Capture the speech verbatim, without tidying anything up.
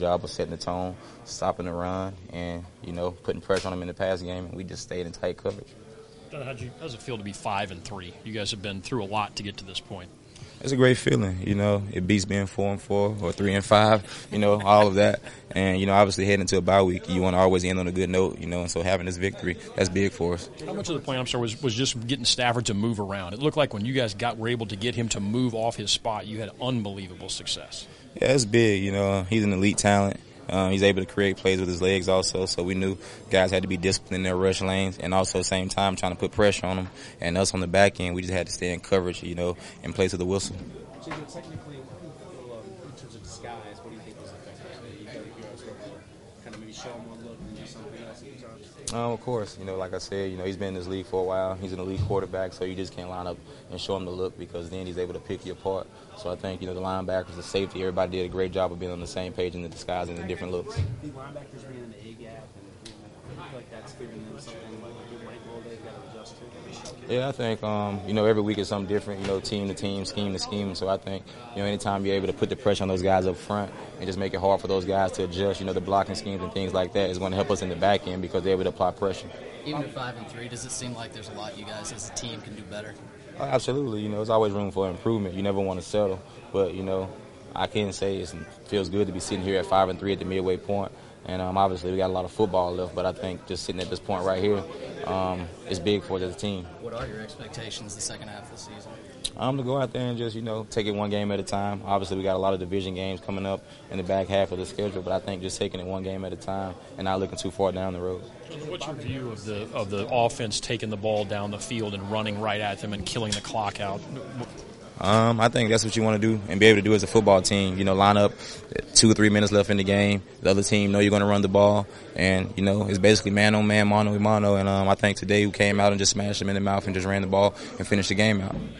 Job of setting the tone, stopping the run, and, you know, putting pressure on them in the pass game, and we just stayed in tight coverage. How'd you, how does it feel to be five and three? You guys have been through a lot to get to this point. It's a great feeling, you know. It beats being four and four or three and five, you know, all of that. And, you know, obviously heading into a bye week, you want to always end on a good note, you know, and so having this victory, that's big for us. How much of the plan, I'm sorry, was, was just getting Stafford to move around? It looked like when you guys got were able to get him to move off his spot, you had unbelievable success. Yeah, it's big, you know. He's an elite talent. Um, he's able to create plays with his legs also, so we knew guys had to be disciplined in their rush lanes and also at the same time trying to put pressure on them. And us on the back end, we just had to stay in coverage, you know, and play to the whistle. So technically, in terms of disguise, what do you think was effective? You got to kind of maybe show him one look and do something else sometimes? Um, of course, you know, like I said, you know, he's been in this league for a while. He's an elite quarterback, so you just can't line up and show him the look because then he's able to pick you apart. So I think, you know, the linebackers, the safety, everybody did a great job of being on the same page in the disguise and the different looks. The linebackers ran in the A gap, and I feel like that's giving them something like a good white goal they've got to adjust to. Yeah, I think, um, you know, every week is something different, you know, team to team, scheme to scheme. So I think, you know, anytime you're able to put the pressure on those guys up front and just make it hard for those guys to adjust, you know, the blocking schemes and things like that is going to help us in the back end because they're able to apply pressure. Even at five and three, does it seem like there's a lot you guys as a team can do better? Oh, absolutely. You know, there's always room for improvement. You never want to settle. But, you know, I can say it feels good to be sitting here at five and three at the midway point. And um, obviously we got a lot of football left, but I think just sitting at this point right here um, is big for us as a team. What are your expectations the second half of the season? I'm to go out there and just, you know, take it one game at a time. Obviously we got a lot of division games coming up in the back half of the schedule, but I think just taking it one game at a time and not looking too far down the road. What's your view of the of the offense taking the ball down the field and running right at them and killing the clock out? Um, I think that's what you want to do and be able to do as a football team. You know, line up two or three minutes left in the game. The other team know you're going to run the ball. And, you know, it's basically man on man, mano a mano. And um, I think today we came out and just smashed them in the mouth and just ran the ball and finished the game out.